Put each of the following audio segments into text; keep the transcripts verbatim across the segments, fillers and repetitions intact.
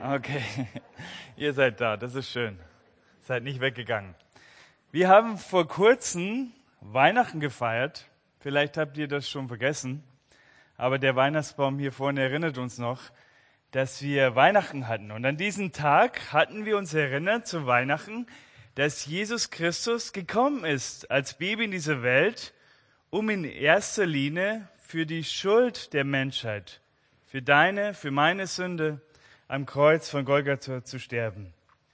Okay, ihr seid da, das ist schön. Seid nicht weggegangen. Wir haben vor kurzem Weihnachten gefeiert. Vielleicht habt ihr das schon vergessen. Aber der Weihnachtsbaum hier vorne erinnert uns noch, dass wir Weihnachten hatten. Und an diesem Tag hatten wir uns erinnert zu Weihnachten, dass Jesus Christus gekommen ist als Baby in diese Welt, um in erster Linie für die Schuld der Menschheit, für deine, für meine Sünde am Kreuz von Golgatha zu sterben.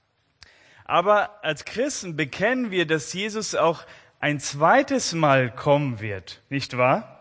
Aber als Christen bekennen wir, dass Jesus auch ein zweites Mal kommen wird, nicht wahr?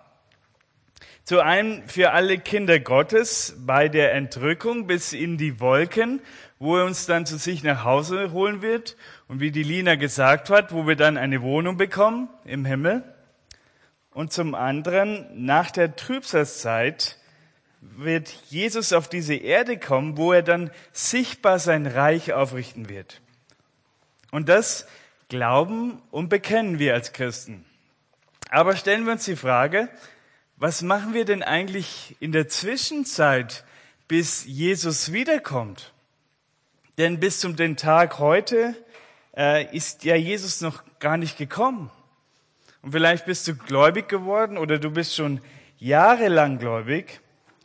Zu einem für alle Kinder Gottes bei der Entrückung bis in die Wolken, wo er uns dann zu sich nach Hause holen wird. Und wie die Lina gesagt hat, wo wir dann eine Wohnung bekommen im Himmel. Und zum anderen, nach der Trübsalzeit wird Jesus auf diese Erde kommen, wo er dann sichtbar sein Reich aufrichten wird. Und das glauben und bekennen wir als Christen. Aber stellen wir uns die Frage, was machen wir denn eigentlich in der Zwischenzeit, bis Jesus wiederkommt? Denn bis zum den Tag heute äh, ist ja Jesus noch gar nicht gekommen. Und vielleicht bist du gläubig geworden oder du bist schon jahrelang gläubig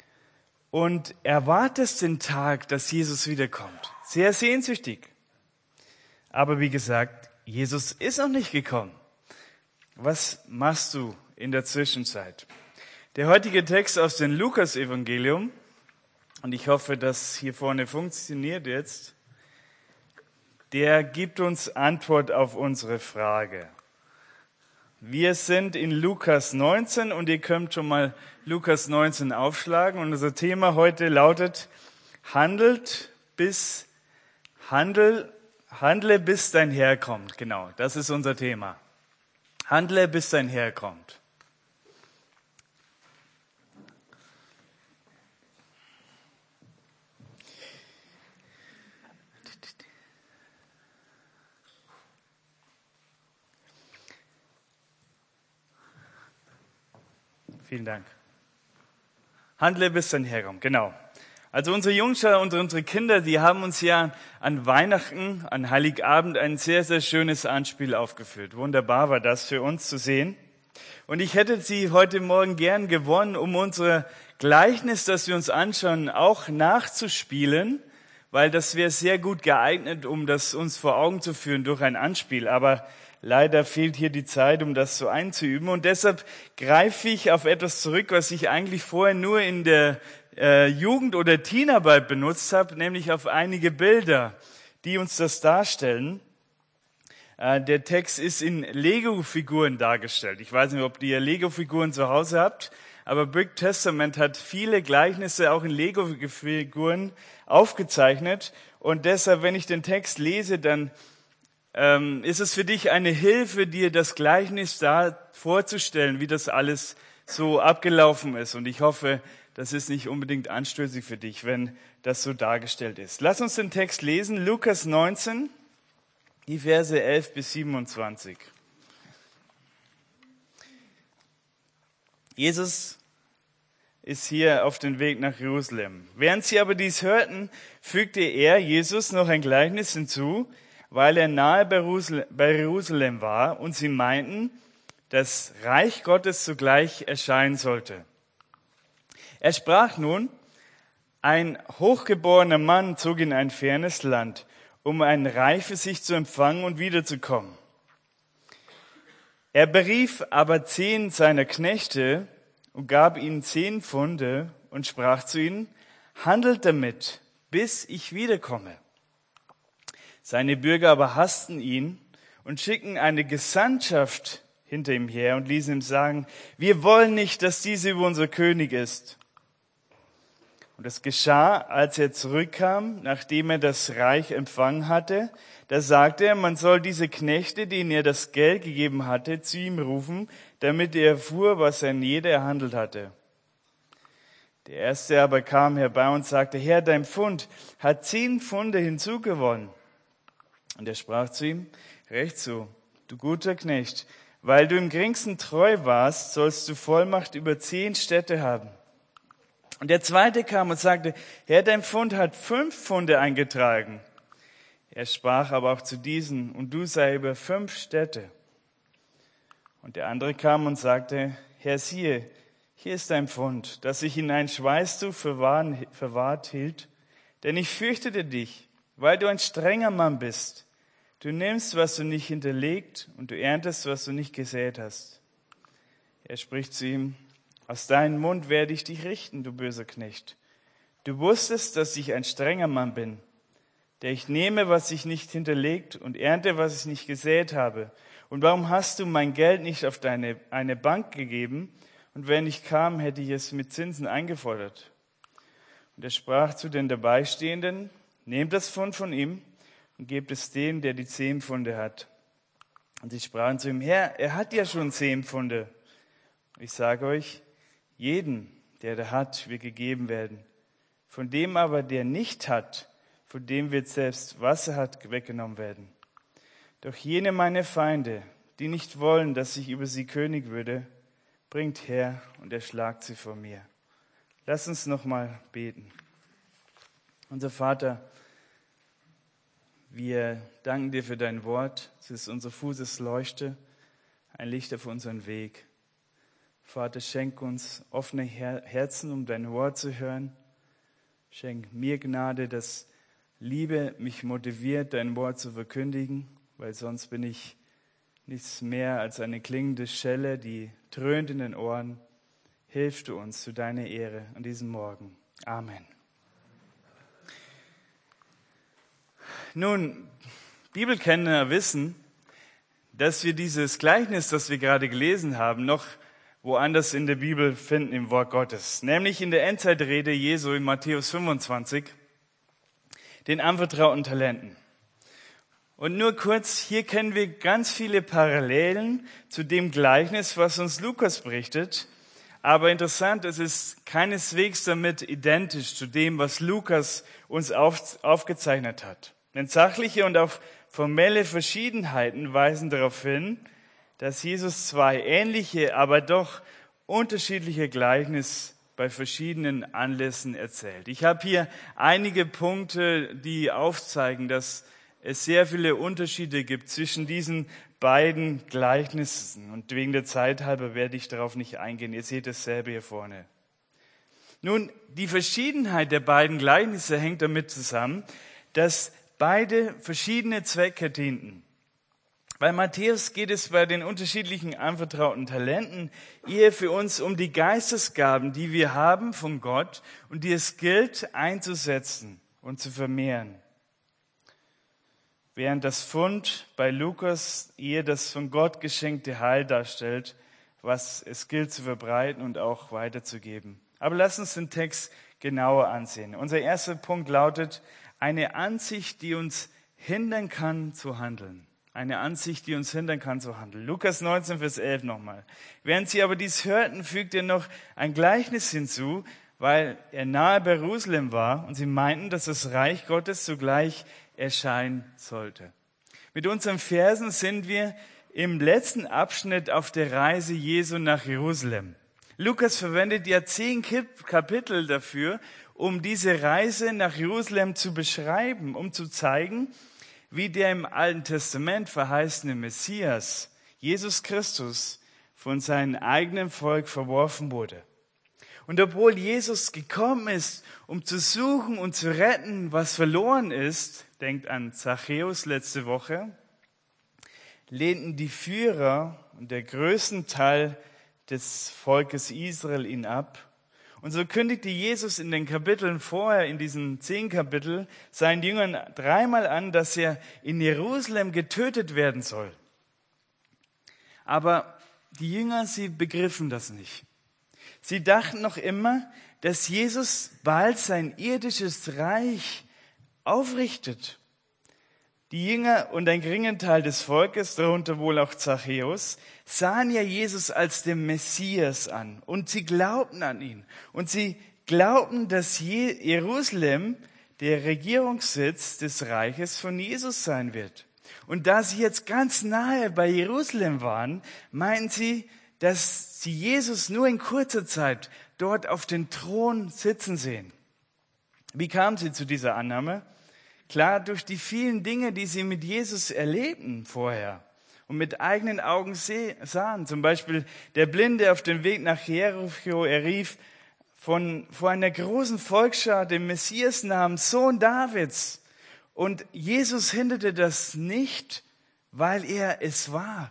und erwartest den Tag, dass Jesus wiederkommt. Sehr sehnsüchtig. Aber wie gesagt, Jesus ist noch nicht gekommen. Was machst du in der Zwischenzeit? Der heutige Text aus dem Lukas-Evangelium, und ich hoffe, dass hier vorne funktioniert jetzt, der gibt uns Antwort auf unsere Frage. Wir sind in Lukas neunzehn und ihr könnt schon mal Lukas neunzehn aufschlagen. Und unser Thema heute lautet, handelt bis, handel, handle bis dein Herr kommt. Genau, das ist unser Thema. Handle bis dein Herr kommt. Vielen Dank. Handle bis dein Herr kommt, genau. Also unsere Jungs und unsere Kinder, die haben uns ja an Weihnachten, an Heiligabend ein sehr, sehr schönes Anspiel aufgeführt. Wunderbar war das für uns zu sehen. Und ich hätte sie heute Morgen gern gewonnen, um unser Gleichnis, das wir uns anschauen, auch nachzuspielen, weil das wäre sehr gut geeignet, um das uns vor Augen zu führen durch ein Anspiel. Aber leider fehlt hier die Zeit, um das so einzuüben. Und deshalb greife ich auf etwas zurück, was ich eigentlich vorher nur in der äh, Jugend- oder Teenarbeit benutzt habe, nämlich auf einige Bilder, die uns das darstellen. Äh, der Text ist in Lego-Figuren dargestellt. Ich weiß nicht, ob ihr Lego-Figuren zu Hause habt, aber Brick Testament hat viele Gleichnisse auch in Lego-Figuren aufgezeichnet. Und deshalb, wenn ich den Text lese, dann Ähm, ist es für dich eine Hilfe, dir das Gleichnis da vorzustellen, wie das alles so abgelaufen ist. Und ich hoffe, das ist nicht unbedingt anstößig für dich, wenn das so dargestellt ist. Lass uns den Text lesen, Lukas neunzehn, die Verse elf bis siebenundzwanzig. Jesus ist hier auf dem Weg nach Jerusalem. Während sie aber dies hörten, fügte er, Jesus, noch ein Gleichnis hinzu, weil er nahe bei Jerusalem war und sie meinten, das Reich Gottes sogleich erscheinen sollte. Er sprach nun, ein hochgeborener Mann zog in ein fernes Land, um ein Reich für sich zu empfangen und wiederzukommen. Er berief aber zehn seiner Knechte und gab ihnen zehn Pfunde und sprach zu ihnen, handelt damit, bis ich wiederkomme. Seine Bürger aber hassten ihn und schickten eine Gesandtschaft hinter ihm her und ließen ihm sagen, wir wollen nicht, dass diese über unser König ist. Und es geschah, als er zurückkam, nachdem er das Reich empfangen hatte, da sagte er, man soll diese Knechte, denen er das Geld gegeben hatte, zu ihm rufen, damit er erfuhr, was er in jeder erhandelt hatte. Der erste aber kam herbei und sagte, Herr, dein Pfund hat zehn Pfunde hinzugewonnen. Und er sprach zu ihm, recht so, du guter Knecht, weil du im geringsten treu warst, sollst du Vollmacht über zehn Städte haben. Und der zweite kam und sagte, Herr, dein Pfund hat fünf Pfunde eingetragen. Er sprach aber auch zu diesen, und du sei über fünf Städte. Und der andere kam und sagte, Herr, siehe, hier ist dein Pfund, das ich in ein Schweißtuch verwahrt hielt, denn ich fürchtete dich, weil du ein strenger Mann bist. Du nimmst, was du nicht hinterlegt, und du erntest, was du nicht gesät hast. Er spricht zu ihm, aus deinem Mund werde ich dich richten, du böser Knecht. Du wusstest, dass ich ein strenger Mann bin, der ich nehme, was ich nicht hinterlegt, und ernte, was ich nicht gesät habe. Und warum hast du mein Geld nicht auf deine eine Bank gegeben? Und wenn ich kam, hätte ich es mit Zinsen eingefordert. Und er sprach zu den Dabeistehenden, nehmt das Pfund von ihm und gebt es dem, der die zehn Pfunde hat. Und sie sprachen zu ihm, Herr, er hat ja schon zehn Pfunde. Ich sage euch, jeden, der da hat, wird gegeben werden. Von dem aber, der nicht hat, von dem wird selbst, was er hat, weggenommen werden. Doch jene meine Feinde, die nicht wollen, dass ich über sie König würde, bringt her und erschlagt sie vor mir. Lass uns nochmal beten. Unser Vater, wir danken dir für dein Wort. Es ist unser Fußesleuchte, ein Licht auf unseren Weg. Vater, schenk uns offene Herzen, um dein Wort zu hören. Schenk mir Gnade, dass Liebe mich motiviert, dein Wort zu verkündigen, weil sonst bin ich nichts mehr als eine klingende Schelle, die dröhnt in den Ohren. Hilf du uns zu deiner Ehre an diesem Morgen. Amen. Nun, Bibelkenner wissen, dass wir dieses Gleichnis, das wir gerade gelesen haben, noch woanders in der Bibel finden im Wort Gottes. Nämlich in der Endzeitrede Jesu in Matthäus fünfundzwanzig, den anvertrauten Talenten. Und nur kurz, hier kennen wir ganz viele Parallelen zu dem Gleichnis, was uns Lukas berichtet. Aber interessant, es ist keineswegs damit identisch zu dem, was Lukas uns auf, aufgezeichnet hat. Denn sachliche und auch formelle Verschiedenheiten weisen darauf hin, dass Jesus zwei ähnliche, aber doch unterschiedliche Gleichnisse bei verschiedenen Anlässen erzählt. Ich habe hier einige Punkte, die aufzeigen, dass es sehr viele Unterschiede gibt zwischen diesen beiden Gleichnissen. Und wegen der Zeit halber werde ich darauf nicht eingehen. Ihr seht dasselbe hier vorne. Nun, die Verschiedenheit der beiden Gleichnisse hängt damit zusammen, dass beide verschiedene Zwecke dienten. Bei Matthäus geht es bei den unterschiedlichen anvertrauten Talenten eher für uns um die Geistesgaben, die wir haben von Gott und die es gilt einzusetzen und zu vermehren. Während das Pfund bei Lukas eher das von Gott geschenkte Heil darstellt, was es gilt zu verbreiten und auch weiterzugeben. Aber lass uns den Text genauer ansehen. Unser erster Punkt lautet, eine Ansicht, die uns hindern kann zu handeln. Eine Ansicht, die uns hindern kann zu handeln. Lukas neunzehn, Vers elf nochmal. Während sie aber dies hörten, fügte er noch ein Gleichnis hinzu, weil er nahe bei Jerusalem war und sie meinten, dass das Reich Gottes sogleich erscheinen sollte. Mit unseren Versen sind wir im letzten Abschnitt auf der Reise Jesu nach Jerusalem. Lukas verwendet ja zehn Kapitel dafür, um diese Reise nach Jerusalem zu beschreiben, um zu zeigen, wie der im Alten Testament verheißene Messias, Jesus Christus, von seinem eigenen Volk verworfen wurde. Und obwohl Jesus gekommen ist, um zu suchen und zu retten, was verloren ist, denkt an Zachäus letzte Woche, lehnten die Führer und der größte Teil des Volkes Israel ihn ab. Und so kündigte Jesus in den Kapiteln vorher, in diesen zehn Kapiteln, seinen Jüngern dreimal an, dass er in Jerusalem getötet werden soll. Aber die Jünger, sie begriffen das nicht. Sie dachten noch immer, dass Jesus bald sein irdisches Reich aufrichtet. Die Jünger und ein geringer Teil des Volkes, darunter wohl auch Zachäus, sahen ja Jesus als den Messias an und sie glaubten an ihn. Und sie glaubten, dass Jerusalem der Regierungssitz des Reiches von Jesus sein wird. Und da sie jetzt ganz nahe bei Jerusalem waren, meinten sie, dass sie Jesus nur in kurzer Zeit dort auf den Thron sitzen sehen. Wie kam sie zu dieser Annahme? Klar, durch die vielen Dinge, die sie mit Jesus erlebten vorher und mit eigenen Augen sahen. Zum Beispiel der Blinde auf dem Weg nach Jericho, er rief von, vor einer großen Volksschar den Messias namens Sohn Davids. Und Jesus hinderte das nicht, weil er es war.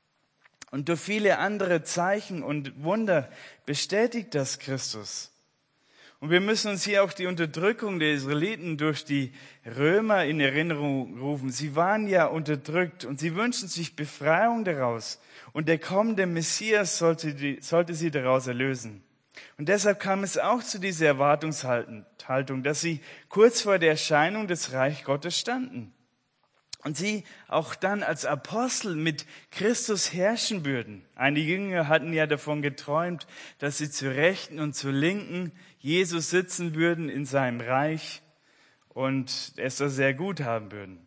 Und durch viele andere Zeichen und Wunder bestätigt das Christus. Und wir müssen uns hier auch die Unterdrückung der Israeliten durch die Römer in Erinnerung rufen. Sie waren ja unterdrückt und sie wünschen sich Befreiung daraus. Und der kommende Messias sollte, die, sollte sie daraus erlösen. Und deshalb kam es auch zu dieser Erwartungshaltung, dass sie kurz vor der Erscheinung des Reich Gottes standen. Und sie auch dann als Apostel mit Christus herrschen würden. Einige Jünger hatten ja davon geträumt, dass sie zur Rechten und zur Linken Jesus sitzen würden in seinem Reich und es so sehr gut haben würden.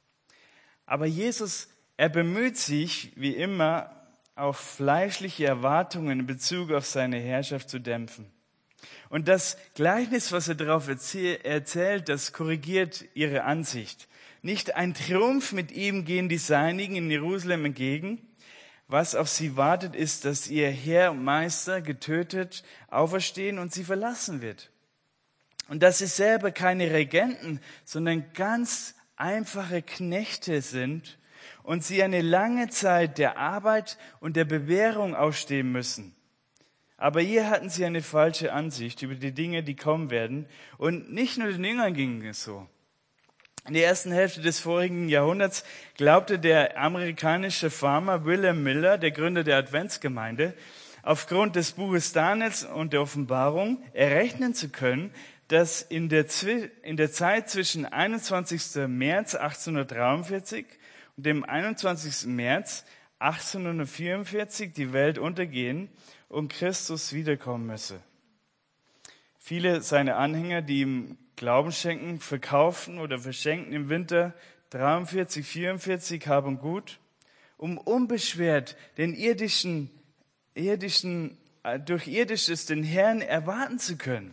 Aber Jesus, er bemüht sich, wie immer, auf fleischliche Erwartungen in Bezug auf seine Herrschaft zu dämpfen. Und das Gleichnis, was er darauf erzählt, das korrigiert ihre Ansicht. Nicht ein Triumph, mit ihm gehen die Seinigen in Jerusalem entgegen. Was auf sie wartet, ist, dass ihr Herr und Meister getötet, auferstehen und sie verlassen wird. Und dass sie selber keine Regenten, sondern ganz einfache Knechte sind und sie eine lange Zeit der Arbeit und der Bewährung ausstehen müssen. Aber hier hatten sie eine falsche Ansicht über die Dinge, die kommen werden. Und nicht nur den Jüngern ging es so. In der ersten Hälfte des vorigen Jahrhunderts glaubte der amerikanische Farmer William Miller, der Gründer der Adventsgemeinde, aufgrund des Buches Daniels und der Offenbarung errechnen zu können, dass in der, in der Zeit zwischen einundzwanzigsten März achtzehnhundertdreiundvierzig und dem einundzwanzigsten März achtzehnhundertvierundvierzig die Welt untergehen und Christus wiederkommen müsse. Viele seiner Anhänger, die ihm Glauben schenken, verkauften oder verschenken im Winter dreiundvierzig, vierundvierzig Hab und Gut, um unbeschwert den irdischen, irdischen, durch Irdisches den Herrn erwarten zu können.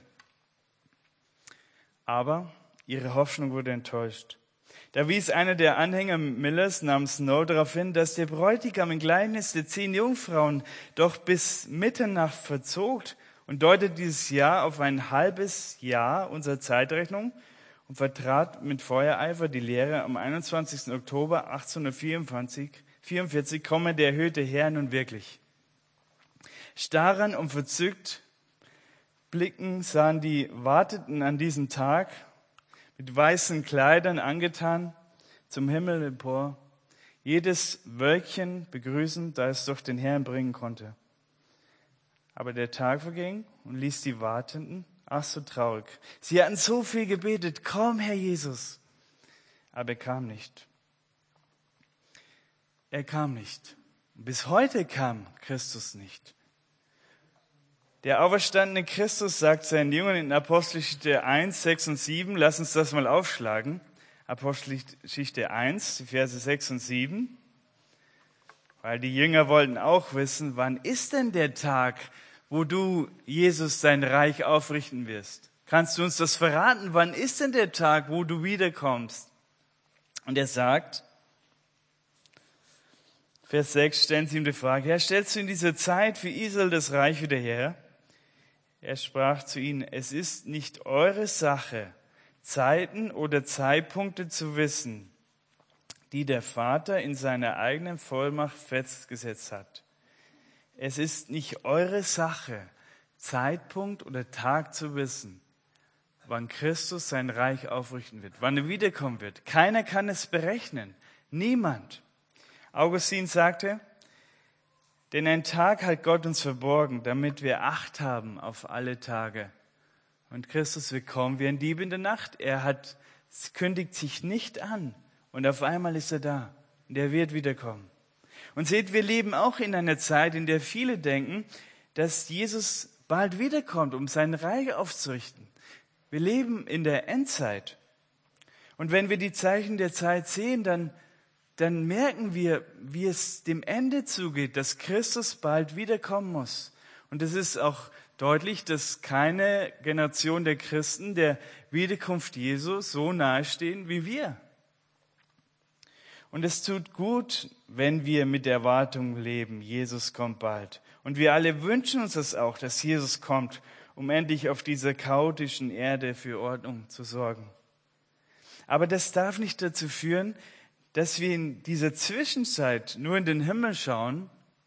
Aber ihre Hoffnung wurde enttäuscht. Da wies einer der Anhänger Millers namens Snow darauf hin, dass der Bräutigam im Gleichnis der zehn Jungfrauen doch bis Mitternacht verzog und deutet dieses Jahr auf ein halbes Jahr unserer Zeitrechnung und vertrat mit Feuereifer die Lehre, am einundzwanzigsten Oktober achtzehnhundertvierundvierzig komme der erhöhte Herr nun wirklich. Starren und verzückt blicken sahen die Warteten an diesem Tag mit weißen Kleidern angetan zum Himmel empor, jedes Wölkchen begrüßend, da es doch den Herrn bringen konnte. Aber der Tag verging und ließ die Wartenden, ach so traurig. Sie hatten so viel gebetet, komm Herr Jesus. Aber er kam nicht. Er kam nicht. Bis heute kam Christus nicht. Der auferstandene Christus sagt seinen Jüngern in Apostelgeschichte eins, sechs und sieben, lass uns das mal aufschlagen. Apostelgeschichte eins, die Verse sechs und sieben. Weil die Jünger wollten auch wissen, wann ist denn der Tag, wo du, Jesus, dein Reich aufrichten wirst? Kannst du uns das verraten? Wann ist denn der Tag, wo du wiederkommst? Und er sagt, Vers sechs, stellen sie ihm die Frage, Herr, stellst du in dieser Zeit für Israel das Reich wieder her? Er sprach zu ihnen, es ist nicht eure Sache, Zeiten oder Zeitpunkte zu wissen, die der Vater in seiner eigenen Vollmacht festgesetzt hat. Es ist nicht eure Sache, Zeitpunkt oder Tag zu wissen, wann Christus sein Reich aufrichten wird, wann er wiederkommen wird. Keiner kann es berechnen. Niemand. Augustin sagte, denn ein Tag hat Gott uns verborgen, damit wir Acht haben auf alle Tage. Und Christus wird kommen wie ein Dieb in der Nacht. Er hat, es kündigt sich nicht an. Und auf einmal ist er da. Und er wird wiederkommen. Und seht, wir leben auch in einer Zeit, in der viele denken, dass Jesus bald wiederkommt, um sein Reich aufzurichten. Wir leben in der Endzeit. Und wenn wir die Zeichen der Zeit sehen, dann, dann merken wir, wie es dem Ende zugeht, dass Christus bald wiederkommen muss. Und es ist auch deutlich, dass keine Generation der Christen der Wiederkunft Jesu so nahestehen wie wir. Und es tut gut, wenn wir mit der Erwartung leben, Jesus kommt bald. Und wir alle wünschen uns das auch, dass Jesus kommt, um endlich auf dieser chaotischen Erde für Ordnung zu sorgen. Aber das darf nicht dazu führen, dass wir in dieser Zwischenzeit nur in den Himmel schauen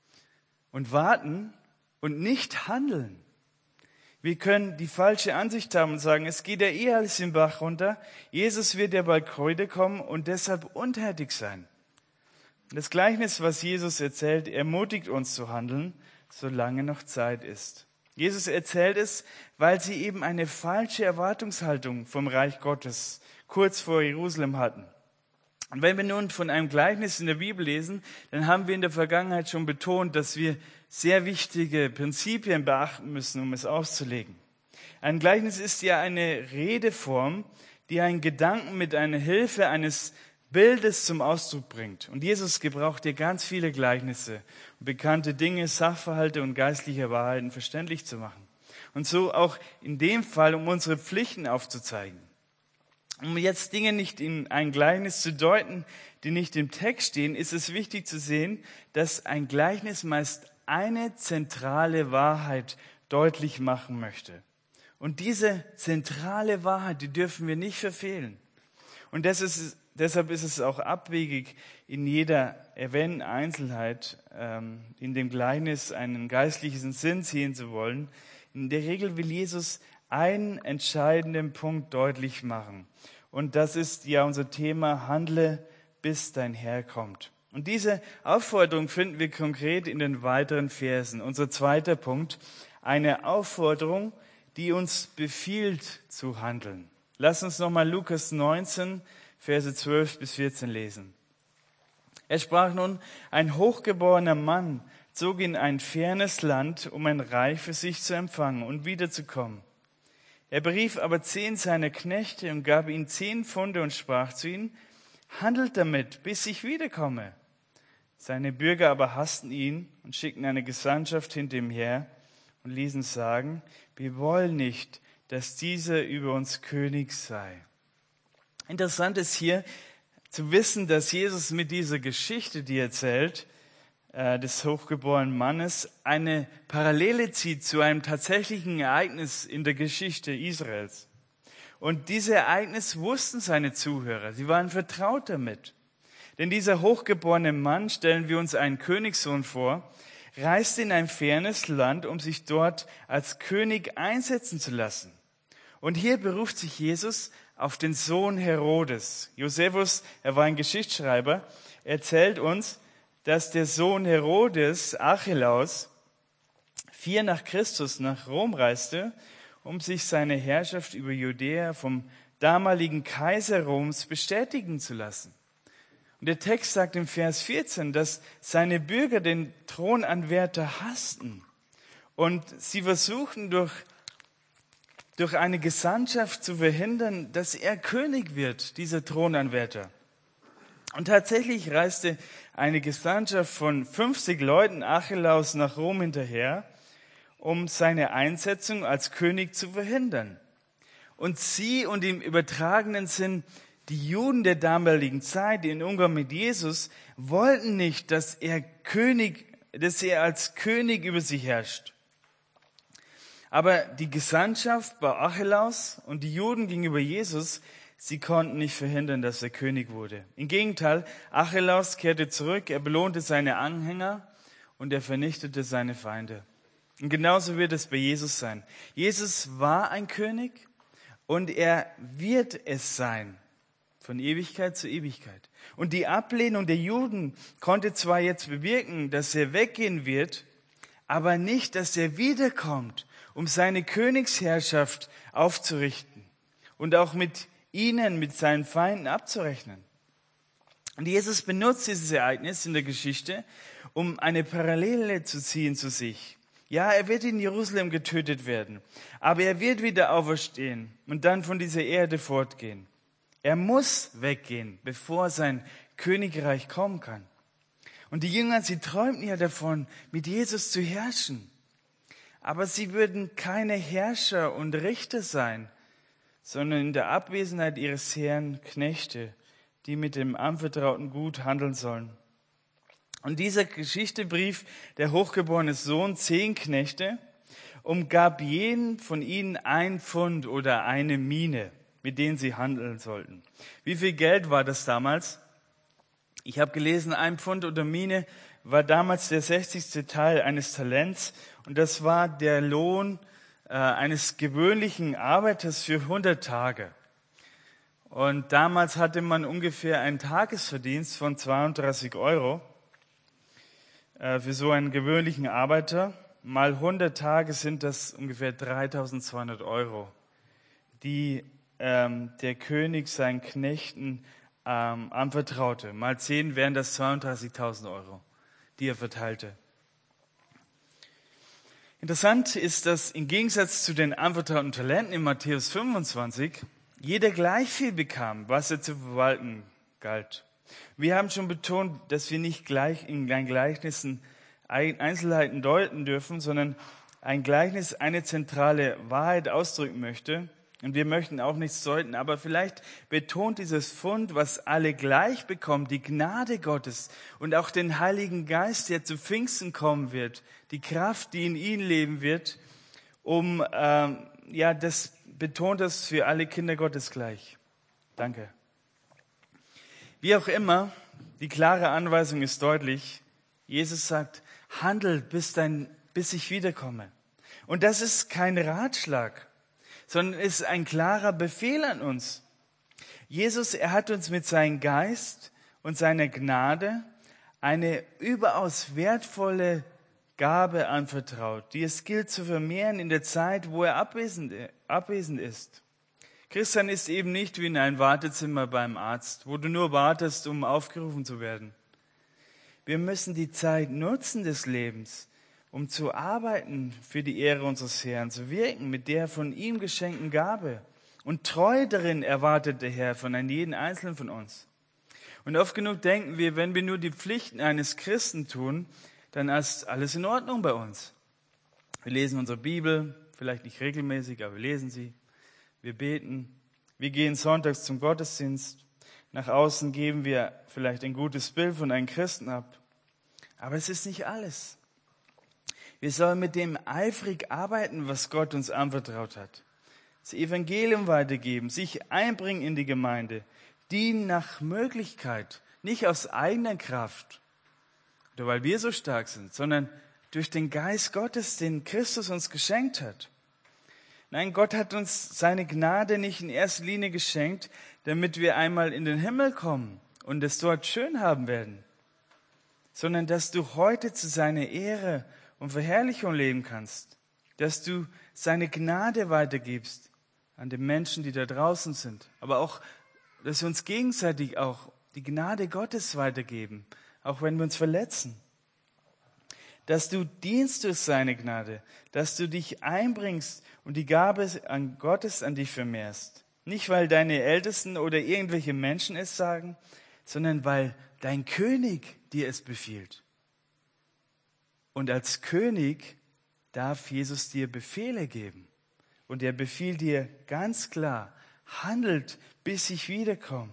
und warten und nicht handeln. Wir können die falsche Ansicht haben und sagen, es geht ja eh alles im Bach runter, Jesus wird ja bald heute kommen und deshalb untätig sein. Das Gleichnis, was Jesus erzählt, ermutigt uns zu handeln, solange noch Zeit ist. Jesus erzählt es, weil sie eben eine falsche Erwartungshaltung vom Reich Gottes kurz vor Jerusalem hatten. Und wenn wir nun von einem Gleichnis in der Bibel lesen, dann haben wir in der Vergangenheit schon betont, dass wir sehr wichtige Prinzipien beachten müssen, um es auszulegen. Ein Gleichnis ist ja eine Redeform, die einen Gedanken mit einer Hilfe eines Bildes zum Ausdruck bringt. Und Jesus gebraucht hier ganz viele Gleichnisse, um bekannte Dinge, Sachverhalte und geistliche Wahrheiten verständlich zu machen. Und so auch in dem Fall, um unsere Pflichten aufzuzeigen. Um jetzt Dinge nicht in ein Gleichnis zu deuten, die nicht im Text stehen, ist es wichtig zu sehen, dass ein Gleichnis meist eine zentrale Wahrheit deutlich machen möchte. Und diese zentrale Wahrheit, die dürfen wir nicht verfehlen. Und das ist, deshalb ist es auch abwegig, in jeder erwähnten Einzelheit ähm, in dem Gleichnis einen geistlichen Sinn sehen zu wollen. In der Regel will Jesus einen entscheidenden Punkt deutlich machen. Und das ist ja unser Thema, handle, bis dein Herr kommt. Und diese Aufforderung finden wir konkret in den weiteren Versen. Unser zweiter Punkt, eine Aufforderung, die uns befiehlt zu handeln. Lass uns nochmal Lukas neunzehn, Verse zwölf bis vierzehn lesen. Er sprach nun, ein hochgeborener Mann zog in ein fernes Land, um ein Reich für sich zu empfangen und wiederzukommen. Er berief aber zehn seiner Knechte und gab ihnen zehn Pfunde und sprach zu ihnen, handelt damit, bis ich wiederkomme. Seine Bürger aber hassten ihn und schickten eine Gesandtschaft hinter ihm her und ließen sagen, wir wollen nicht, dass dieser über uns König sei. Interessant ist hier zu wissen, dass Jesus mit dieser Geschichte, die er erzählt, äh, des hochgeborenen Mannes, eine Parallele zieht zu einem tatsächlichen Ereignis in der Geschichte Israels. Und dieses Ereignis wussten seine Zuhörer, sie waren vertraut damit. Denn dieser hochgeborene Mann, stellen wir uns einen Königssohn vor, reiste in ein fernes Land, um sich dort als König einsetzen zu lassen. Und hier beruft sich Jesus auf den Sohn Herodes. Josephus, er war ein Geschichtsschreiber, erzählt uns, dass der Sohn Herodes, Archelaus, vier nach Christus nach Rom reiste, um sich seine Herrschaft über Judäa vom damaligen Kaiser Roms bestätigen zu lassen. Und der Text sagt im Vers vierzehn, dass seine Bürger den Thronanwärter hassten. Und sie versuchten durch, durch eine Gesandtschaft zu verhindern, dass er König wird, dieser Thronanwärter. Und tatsächlich reiste eine Gesandtschaft von fünfzig Leuten Archelaus nach Rom hinterher, um seine Einsetzung als König zu verhindern. Und sie und im übertragenen Sinn die Juden der damaligen Zeit, die in Umgang mit Jesus, wollten nicht, dass er König, dass er als König über sie herrscht. Aber die Gesandtschaft bei Archelaus und die Juden gegenüber Jesus, sie konnten nicht verhindern, dass er König wurde. Im Gegenteil, Archelaus kehrte zurück, er belohnte seine Anhänger und er vernichtete seine Feinde. Und genauso wird es bei Jesus sein. Jesus war ein König und er wird es sein. Von Ewigkeit zu Ewigkeit. Und die Ablehnung der Juden konnte zwar jetzt bewirken, dass er weggehen wird, aber nicht, dass er wiederkommt, um seine Königsherrschaft aufzurichten und auch mit ihnen, mit seinen Feinden abzurechnen. Und Jesus benutzt dieses Ereignis in der Geschichte, um eine Parallele zu ziehen zu sich. Ja, er wird in Jerusalem getötet werden, aber er wird wieder auferstehen und dann von dieser Erde fortgehen. Er muss weggehen, bevor sein Königreich kommen kann. Und die Jünger, sie träumten ja davon, mit Jesus zu herrschen. aber sie würden keine Herrscher und Richter sein, sondern in der Abwesenheit ihres Herrn Knechte, die mit dem anvertrauten Gut handeln sollen. Und dieser Geschichtebrief, der hochgeborene Sohn, zehn Knechte, umgab jeden von ihnen ein Pfund oder eine Mine, mit denen sie handeln sollten. Wie viel Geld war das damals? Ich habe gelesen, ein Pfund oder Mine war damals der sechzigste Teil eines Talents und das war der Lohn äh, eines gewöhnlichen Arbeiters für hundert Tage. Und damals hatte man ungefähr einen Tagesverdienst von zweiunddreißig Euro äh, für so einen gewöhnlichen Arbeiter. Mal hundert Tage sind das ungefähr dreitausendzweihundert Euro, die ähm, der König seinen Knechten ähm, anvertraute. Mal zehn wären das zweiunddreißigtausend Euro, die er verteilte. Interessant ist, dass im Gegensatz zu den anvertrauten Talenten in Matthäus fünfundzwanzig jeder gleich viel bekam, was er zu verwalten galt. Wir haben schon betont, dass wir nicht gleich in Gleichnissen Einzelheiten deuten dürfen, sondern ein Gleichnis eine zentrale Wahrheit ausdrücken möchte. Und wir möchten auch nichts deuten, aber vielleicht betont dieses Fund, was alle gleich bekommen, die Gnade Gottes und auch den Heiligen Geist, der zu Pfingsten kommen wird, die Kraft, die in ihnen leben wird, um, ähm, ja, das betont das für alle Kinder Gottes gleich. Danke. Wie auch immer, die klare Anweisung ist deutlich. Jesus sagt, handel, bis, dein, bis ich wiederkomme. Und das ist kein Ratschlag, sondern ist ein klarer Befehl an uns. Jesus, er hat uns mit seinem Geist und seiner Gnade eine überaus wertvolle Gabe anvertraut, die es gilt zu vermehren in der Zeit, wo er abwesend, abwesend ist. Christian ist eben nicht wie in einem Wartezimmer beim Arzt, wo du nur wartest, um aufgerufen zu werden. Wir müssen die Zeit nutzen des Lebens, um zu arbeiten für die Ehre unseres Herrn, zu wirken mit der von ihm geschenkten Gabe. Und treu darin erwartet der Herr von einem jeden Einzelnen von uns. Und oft genug denken wir, wenn wir nur die Pflichten eines Christen tun, dann ist alles in Ordnung bei uns. Wir lesen unsere Bibel, vielleicht nicht regelmäßig, aber wir lesen sie. Wir beten, wir gehen sonntags zum Gottesdienst. Nach außen geben wir vielleicht ein gutes Bild von einem Christen ab. Aber es ist nicht alles. Wir sollen mit dem eifrig arbeiten, was Gott uns anvertraut hat. Das Evangelium weitergeben, sich einbringen in die Gemeinde, dienen nach Möglichkeit, nicht aus eigener Kraft oder weil wir so stark sind, sondern durch den Geist Gottes, den Christus uns geschenkt hat. Nein, Gott hat uns seine Gnade nicht in erster Linie geschenkt, damit wir einmal in den Himmel kommen und es dort schön haben werden, sondern dass du heute zu seiner Ehre und Verherrlichung leben kannst, dass du seine Gnade weitergibst an den Menschen, die da draußen sind, aber auch, dass wir uns gegenseitig auch die Gnade Gottes weitergeben, auch wenn wir uns verletzen. Dass du dienst durch seine Gnade, dass du dich einbringst und die Gabe an Gottes an dich vermehrst. Nicht, weil deine Ältesten oder irgendwelche Menschen es sagen, sondern weil dein König dir es befiehlt. Und als König darf Jesus dir Befehle geben. Und er befiehlt dir ganz klar, handelt, bis ich wiederkomme.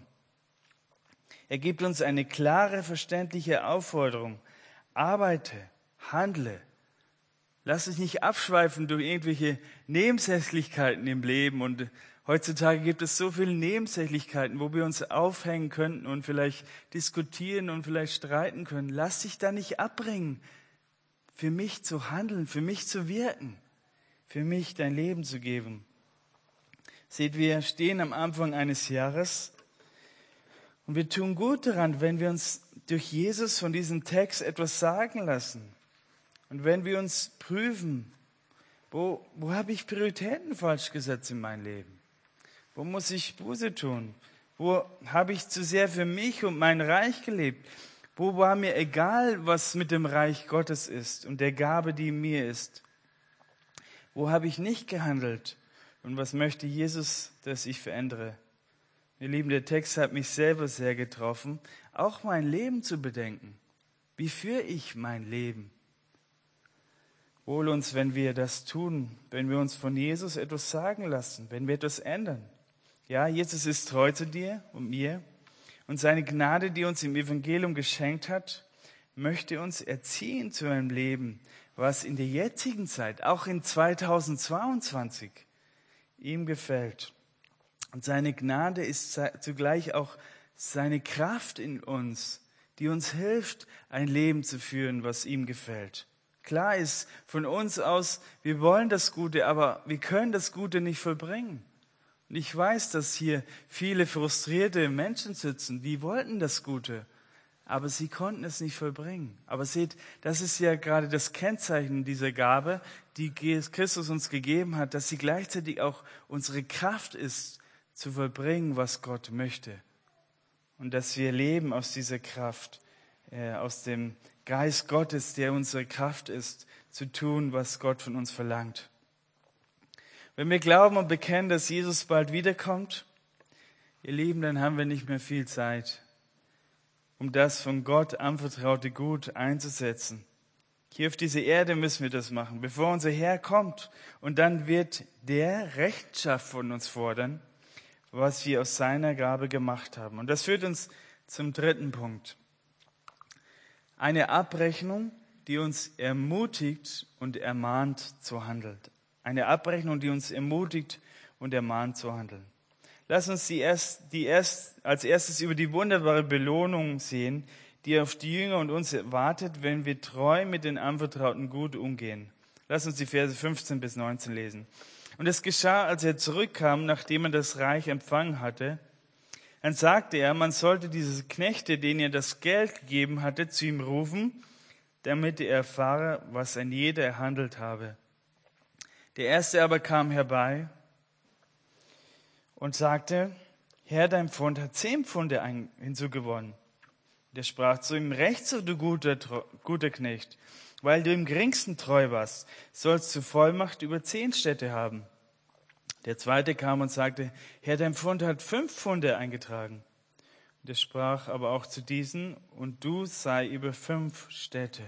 Er gibt uns eine klare, verständliche Aufforderung. Arbeite, handle. Lass dich nicht abschweifen durch irgendwelche Nebensächlichkeiten im Leben. Und heutzutage gibt es so viele Nebensächlichkeiten, wo wir uns aufhängen könnten und vielleicht diskutieren und vielleicht streiten können. Lass dich da nicht abbringen, für mich zu handeln, für mich zu wirken, für mich dein Leben zu geben. Seht, wir stehen am Anfang eines Jahres und wir tun gut daran, wenn wir uns durch Jesus von diesem Text etwas sagen lassen. Und wenn wir uns prüfen, wo, wo habe ich Prioritäten falsch gesetzt in meinem Leben? Wo muss ich Buße tun? Wo habe ich zu sehr für mich und mein Reich gelebt? Wo war mir egal, was mit dem Reich Gottes ist und der Gabe, die in mir ist? Wo habe ich nicht gehandelt? Und was möchte Jesus, dass ich verändere? Ihr Lieben, der Text hat mich selber sehr getroffen, auch mein Leben zu bedenken. Wie führe ich mein Leben? Wohl uns, wenn wir das tun, wenn wir uns von Jesus etwas sagen lassen, wenn wir etwas ändern. Ja, Jesus ist treu zu dir und mir und seine Gnade, die uns im Evangelium geschenkt hat, möchte uns erziehen zu einem Leben, was in der jetzigen Zeit, auch in zweitausendzweiundzwanzig, ihm gefällt. Und seine Gnade ist zugleich auch seine Kraft in uns, die uns hilft, ein Leben zu führen, was ihm gefällt. Klar ist von uns aus, wir wollen das Gute, aber wir können das Gute nicht vollbringen. Und ich weiß, dass hier viele frustrierte Menschen sitzen, die wollten das Gute, aber sie konnten es nicht vollbringen. Aber seht, das ist ja gerade das Kennzeichen dieser Gabe, die Christus uns gegeben hat, dass sie gleichzeitig auch unsere Kraft ist, zu vollbringen, was Gott möchte. Und dass wir leben aus dieser Kraft, äh, aus dem Geist Gottes, der unsere Kraft ist, zu tun, was Gott von uns verlangt. Wenn wir glauben und bekennen, dass Jesus bald wiederkommt, ihr Lieben, dann haben wir nicht mehr viel Zeit, um das von Gott anvertraute Gut einzusetzen. Hier auf dieser Erde müssen wir das machen, bevor unser Herr kommt. Und dann wird der Rechenschaft von uns fordern, was wir aus seiner Gabe gemacht haben. Und das führt uns zum dritten Punkt. Eine Abrechnung, die uns ermutigt und ermahnt zu handeln. Eine Abrechnung, die uns ermutigt und ermahnt zu handeln. Lass uns die erst, die erst, als erstes über die wunderbare Belohnung sehen, die auf die Jünger und uns wartet, wenn wir treu mit den anvertrauten Gut umgehen. Lass uns die Verse fünfzehn bis neunzehn lesen. Und es geschah, als er zurückkam, nachdem er das Reich empfangen hatte, dann sagte er, man sollte diese Knechte, denen er das Geld gegeben hatte, zu ihm rufen, damit er erfahre, was ein jeder erhandelt habe. Der erste aber kam herbei und sagte, Herr, dein Pfund hat zehn Pfunde hinzugewonnen. Der sprach zu ihm, recht so, du guter, guter Knecht, weil du im geringsten treu warst, sollst du Vollmacht über zehn Städte haben. Der zweite kam und sagte, Herr, dein Pfund hat fünf Pfunde eingetragen. Und er sprach aber auch zu diesen, und du sei über fünf Städte.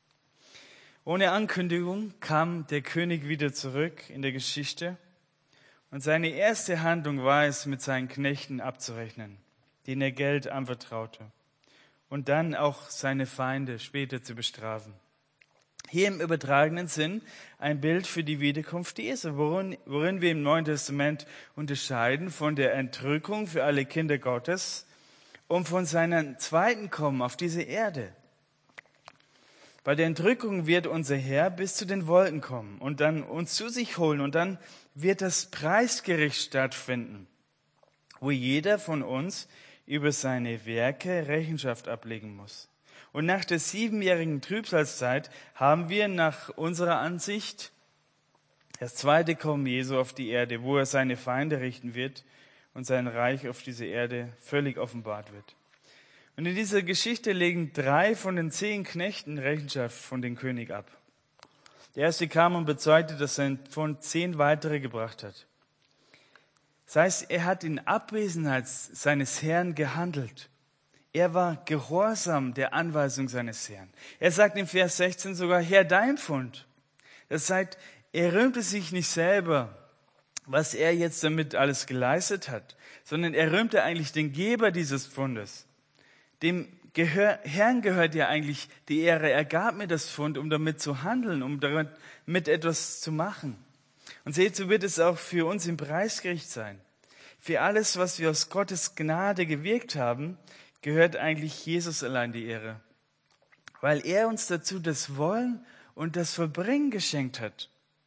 Ohne Ankündigung kam der König wieder zurück in der Geschichte. Und seine erste Handlung war es, mit seinen Knechten abzurechnen, denen er Geld anvertraute. Und dann auch seine Feinde später zu bestrafen. Hier im übertragenen Sinn ein Bild für die Wiederkunft Jesu, worin, worin wir im Neuen Testament unterscheiden von der Entrückung für alle Kinder Gottes und von seinem zweiten Kommen auf diese Erde. Bei der Entrückung wird unser Herr bis zu den Wolken kommen und dann uns zu sich holen und dann wird das Preisgericht stattfinden, wo jeder von uns über seine Werke Rechenschaft ablegen muss. Und nach der siebenjährigen Trübsalzeit haben wir nach unserer Ansicht das zweite Kommen Jesu auf die Erde, wo er seine Feinde richten wird und sein Reich auf diese Erde völlig offenbart wird. Und in dieser Geschichte legen drei von den zehn Knechten Rechenschaft von dem König ab. Der erste kam und bezeugte, dass sein Pfund zehn weitere gebracht hat. Das heißt, er hat in Abwesenheit seines Herrn gehandelt. Er war gehorsam der Anweisung seines Herrn. Er sagt in Vers sechzehn sogar, Herr, dein Pfund. Das heißt, er rühmte sich nicht selber, was er jetzt damit alles geleistet hat, sondern er rühmte eigentlich den Geber dieses Pfundes. Dem Gehör, Herrn gehört ja eigentlich die Ehre. Er gab mir das Pfund, um damit zu handeln, um damit etwas zu machen. Und seht, so wird es auch für uns im Preisgericht sein. Für alles, was wir aus Gottes Gnade gewirkt haben, gehört eigentlich Jesus allein die Ehre, weil er uns dazu das Wollen und das Vollbringen geschenkt hat.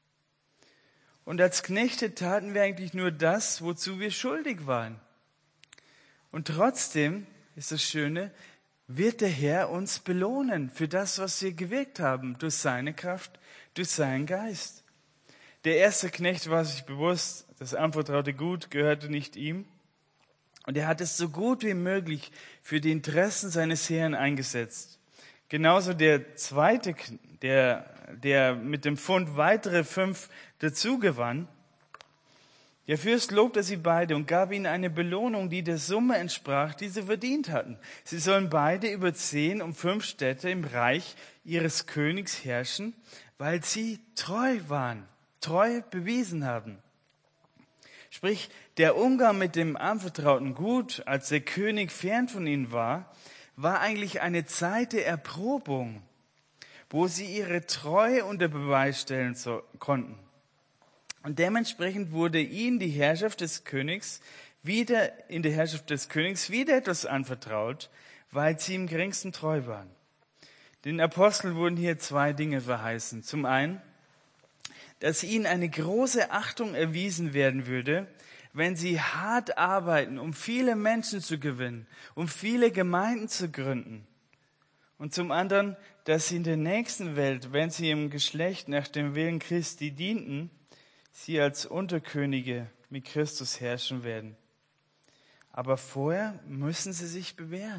Und als Knechte taten wir eigentlich nur das, wozu wir schuldig waren. Und trotzdem ist das Schöne, wird der Herr uns belohnen für das, was wir gewirkt haben, durch seine Kraft, durch seinen Geist. Der erste Knecht war sich bewusst, das anvertraute Gut gehörte nicht ihm. Und er hat es so gut wie möglich für die Interessen seines Herrn eingesetzt. Genauso der zweite, der, der mit dem Pfund weitere fünf dazu gewann. Der Fürst lobte sie beide und gab ihnen eine Belohnung, die der Summe entsprach, die sie verdient hatten. Sie sollen beide über zehn und fünf Städte im Reich ihres Königs herrschen, weil sie treu waren, treu bewiesen haben. Sprich, der Umgang mit dem anvertrauten Gut, als der König fern von ihnen war, war eigentlich eine Zeit der Erprobung, wo sie ihre Treue unter Beweis stellen so, konnten. Und dementsprechend wurde ihnen die Herrschaft des Königs wieder, in der Herrschaft des Königs wieder etwas anvertraut, weil sie im geringsten treu waren. Den Aposteln wurden hier zwei Dinge verheißen. Zum einen, dass ihnen eine große Achtung erwiesen werden würde, wenn sie hart arbeiten, um viele Menschen zu gewinnen, um viele Gemeinden zu gründen. Und zum anderen, dass sie in der nächsten Welt, wenn sie im Geschlecht nach dem Willen Christi dienten, sie als Unterkönige mit Christus herrschen werden. Aber vorher müssen sie sich bewähren.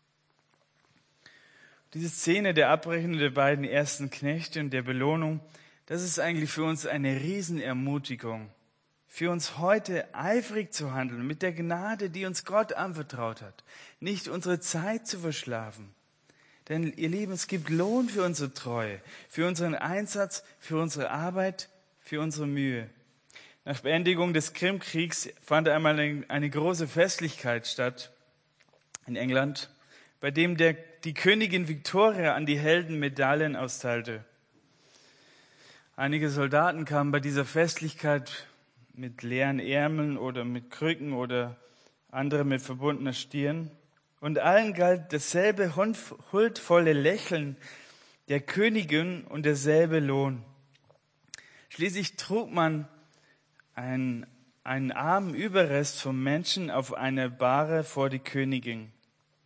Diese Szene der Abrechnung der beiden ersten Knechte und der Belohnung, das ist eigentlich für uns eine Riesenermutigung. Für uns heute eifrig zu handeln mit der Gnade, die uns Gott anvertraut hat. Nicht unsere Zeit zu verschlafen. Denn ihr Lieben, es gibt Lohn für unsere Treue, für unseren Einsatz, für unsere Arbeit, für unsere Mühe. Nach Beendigung des Krimkriegs fand einmal eine, eine große Festlichkeit statt in England, bei dem der, die Königin Victoria an die Helden Medaillen austeilte. Einige Soldaten kamen bei dieser Festlichkeit mit leeren Ärmeln oder mit Krücken oder andere mit verbundener Stirn. Und allen galt dasselbe huldvolle Lächeln der Königin und derselbe Lohn. Schließlich trug man einen, einen armen Überrest vom Menschen auf eine Bahre vor die Königin.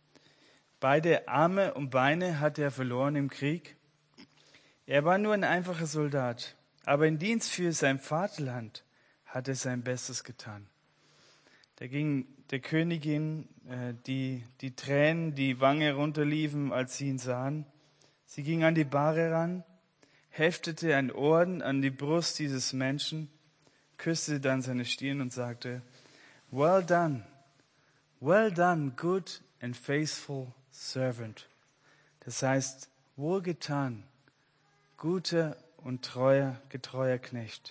Beide Arme und Beine hatte er verloren im Krieg. Er war nur ein einfacher Soldat, aber im Dienst für sein Vaterland hat er sein Bestes getan. Da ging der Königin äh, die, die Tränen die Wange runterliefen, als sie ihn sahen. Sie ging an die Bahre ran, heftete einen Orden an die Brust dieses Menschen, küsste dann seine Stirn und sagte, "Well done, well done, good and faithful servant." Das heißt, wohlgetan, guter und treuer, getreuer Knecht.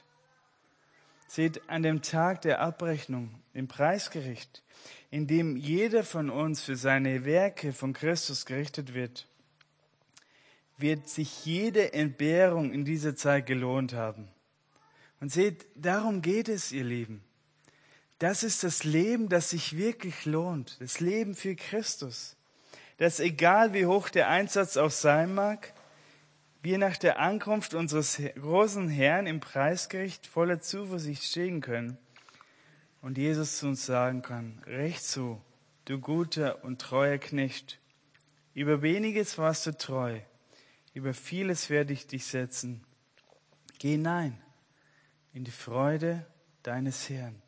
Seht, an dem Tag der Abrechnung, im Preisgericht, in dem jeder von uns für seine Werke von Christus gerichtet wird, wird sich jede Entbehrung in dieser Zeit gelohnt haben. Und seht, darum geht es, ihr Lieben. Das ist das Leben, das sich wirklich lohnt. Das Leben für Christus. Dass egal wie hoch der Einsatz auch sein mag, wir nach der Ankunft unseres großen Herrn im Preisgericht voller Zuversicht stehen können und Jesus zu uns sagen kann, recht so, du guter und treuer Knecht. Über weniges warst du treu, über vieles werde ich dich setzen. Geh hinein in die Freude deines Herrn.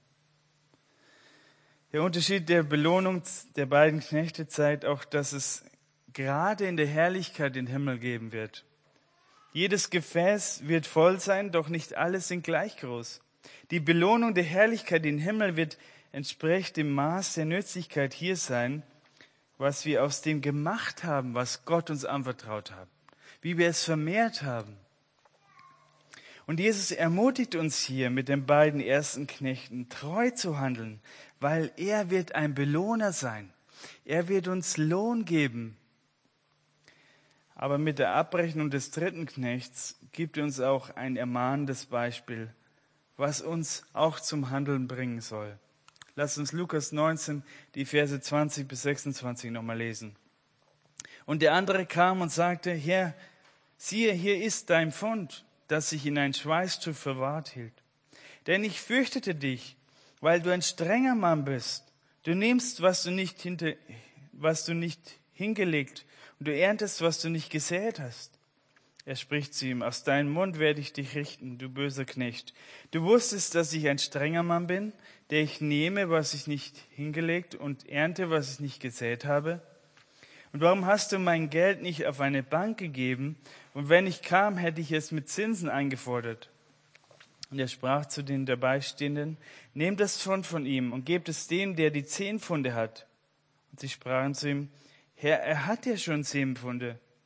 Der Unterschied der Belohnung der beiden Knechte zeigt auch, dass es gerade in der Herrlichkeit den Himmel geben wird. Jedes Gefäß wird voll sein, doch nicht alles sind gleich groß. Die Belohnung der Herrlichkeit im Himmel wird entsprechend dem Maß der Nützlichkeit hier sein, was wir aus dem gemacht haben, was Gott uns anvertraut hat, wie wir es vermehrt haben. Und Jesus ermutigt uns hier mit den beiden ersten Knechten, treu zu handeln, weil er wird ein Belohner sein. Er wird uns Lohn geben. Aber mit der Abrechnung des dritten Knechts gibt er uns auch ein ermahnendes Beispiel, was uns auch zum Handeln bringen soll. Lasst uns Lukas neunzehn, die Verse zwanzig bis sechsundzwanzig nochmal lesen. Und der andere kam und sagte, Herr, siehe, hier ist dein Pfund, das sich in ein Schweißtuch verwahrt hielt. Denn ich fürchtete dich, weil du ein strenger Mann bist. Du nimmst, was du nicht, hinter, was du nicht hingelegt und du erntest, was du nicht gesät hast. Er spricht zu ihm, aus deinem Mund werde ich dich richten, du böser Knecht. Du wusstest, dass ich ein strenger Mann bin, der ich nehme, was ich nicht hingelegt und ernte, was ich nicht gesät habe. Und warum hast du mein Geld nicht auf eine Bank gegeben? Und wenn ich kam, hätte ich es mit Zinsen eingefordert. Und er sprach zu den Dabeistehenden, nehmt das Pfund von ihm und gebt es dem, der die zehn Pfunde hat. Und sie sprachen zu ihm, Herr, er hat ja schon zehn Pfunde.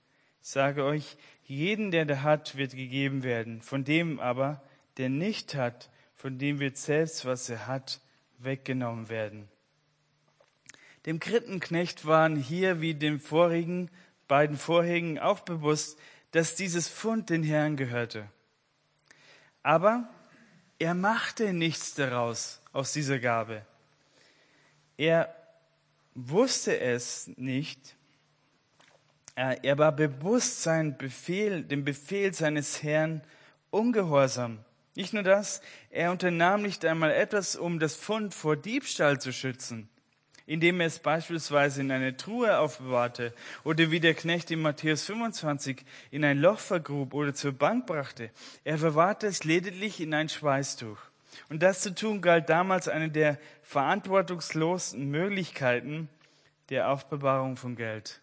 sage euch, jeden, der da hat, wird gegeben werden. Von dem aber, der nicht hat, von dem wird selbst, was er hat, weggenommen werden. Dem dritten Knecht waren hier wie dem vorigen, beiden vorigen auch bewusst, dass dieses Pfund den Herrn gehörte. Aber er machte nichts daraus, aus dieser Gabe. Er wusste es nicht. Er war bewusst sein Befehl, dem Befehl seines Herrn ungehorsam. Nicht nur das, er unternahm nicht einmal etwas, um das Pfund vor Diebstahl zu schützen, indem er es beispielsweise in eine Truhe aufbewahrte oder wie der Knecht in Matthäus fünfundzwanzig in ein Loch vergrub oder zur Bank brachte. Er verwahrte es lediglich in ein Schweißtuch. Und das zu tun galt damals eine der verantwortungslosen Möglichkeiten der Aufbewahrung von Geld.